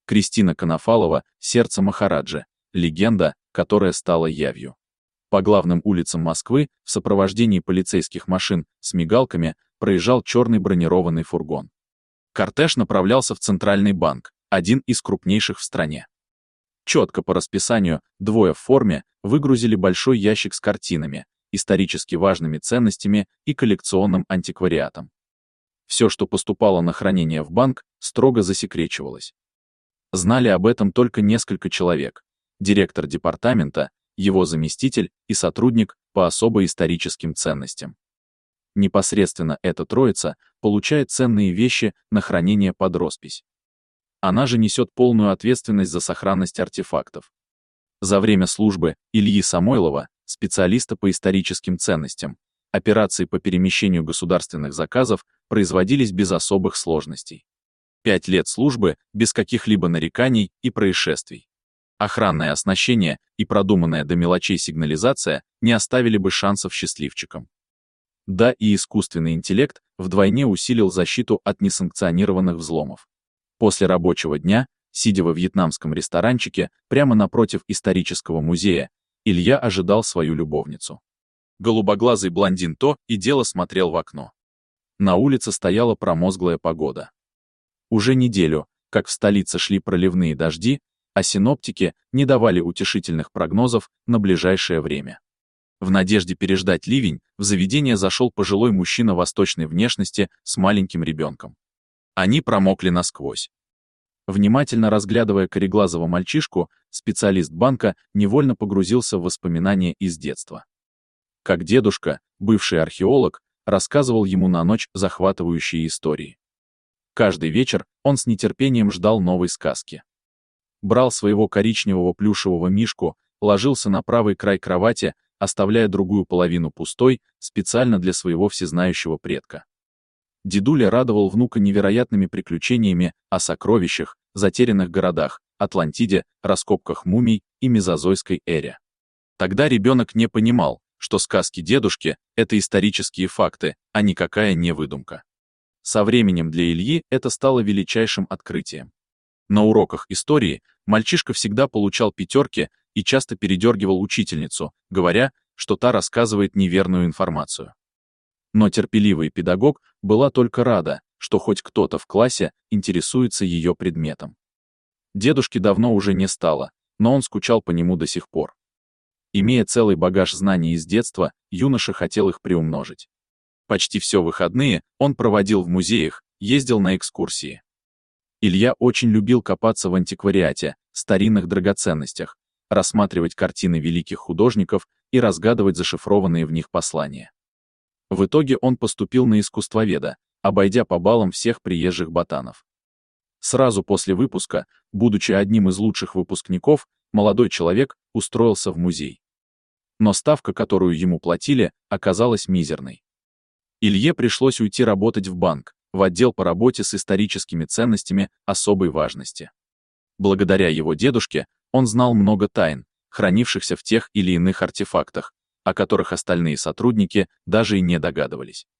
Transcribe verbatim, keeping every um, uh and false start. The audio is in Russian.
Кристина Конофалова «Сердце Махараджи», легенда, которая стала явью. По главным улицам Москвы в сопровождении полицейских машин с мигалками проезжал черный бронированный фургон. Кортеж направлялся в Центральный банк, один из крупнейших в стране. Четко по расписанию двое в форме выгрузили большой ящик с картинами, исторически важными ценностями и коллекционным антиквариатом. Все, что поступало на хранение в банк, строго засекречивалось. Знали об этом только несколько человек: директор департамента, его заместитель и сотрудник по особо историческим ценностям. Непосредственно эта троица получает ценные вещи на хранение под роспись. Она же несет полную ответственность за сохранность артефактов. За время службы Ильи Самойлова, специалиста по историческим ценностям, операции по перемещению государственных заказов производились без особых сложностей. Пять лет службы без каких-либо нареканий и происшествий. Охранное оснащение и продуманная до мелочей сигнализация не оставили бы шансов счастливчикам. Да, и искусственный интеллект вдвойне усилил защиту от несанкционированных взломов. После рабочего дня, сидя во вьетнамском ресторанчике прямо напротив исторического музея, Илья ожидал свою любовницу. Голубоглазый блондин то и дело смотрел в окно. На улице стояла промозглая погода. Уже неделю, как в столице шли проливные дожди, а синоптики не давали утешительных прогнозов на ближайшее время. В надежде переждать ливень, в заведение зашел пожилой мужчина восточной внешности с маленьким ребенком. Они промокли насквозь. Внимательно разглядывая кореглазого мальчишку, специалист банка невольно погрузился в воспоминания из детства. Как дедушка, бывший археолог, рассказывал ему на ночь захватывающие истории. Каждый вечер он с нетерпением ждал новой сказки. Брал своего коричневого плюшевого мишку, ложился на правый край кровати, оставляя другую половину пустой, специально для своего всезнающего предка. Дедуля радовал внука невероятными приключениями о сокровищах, затерянных городах, Атлантиде, раскопках мумий и мезозойской эре. Тогда ребенок не понимал, что сказки дедушки — это исторические факты, а никакая не выдумка. Со временем для Ильи это стало величайшим открытием. На уроках истории мальчишка всегда получал пятерки и часто передергивал учительницу, говоря, что та рассказывает неверную информацию. Но терпеливый педагог была только рада, что хоть кто-то в классе интересуется ее предметом. Дедушки давно уже не стало, но он скучал по нему до сих пор. Имея целый багаж знаний из детства, юноша хотел их приумножить. Почти все выходные он проводил в музеях, ездил на экскурсии. Илья очень любил копаться в антиквариате, старинных драгоценностях, рассматривать картины великих художников и разгадывать зашифрованные в них послания. В итоге он поступил на искусствоведа, обойдя по баллам всех приезжих ботанов. Сразу после выпуска, будучи одним из лучших выпускников, молодой человек устроился в музей. Но ставка, которую ему платили, оказалась мизерной. Илье пришлось уйти работать в банк, в отдел по работе с историческими ценностями особой важности. Благодаря его дедушке он знал много тайн, хранившихся в тех или иных артефактах, о которых остальные сотрудники даже и не догадывались.